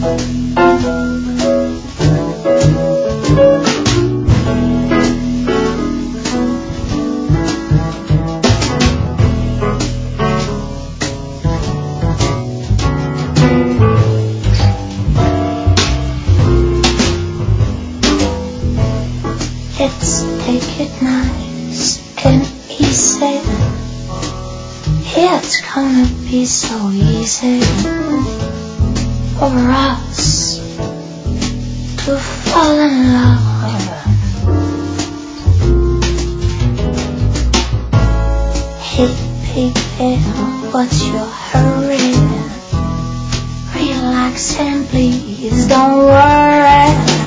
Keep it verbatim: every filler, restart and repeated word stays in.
Let's take it nice and easy. It's gonna be so easy for us to fall in love. Hey baby, what's your hurry? Relax and please don't worry.